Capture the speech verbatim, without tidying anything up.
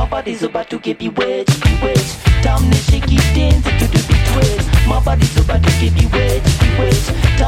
My body's about to get bewitched, bewitched. Time to shake it, dance to do the twist. My body's about to get bewitched, bewitched.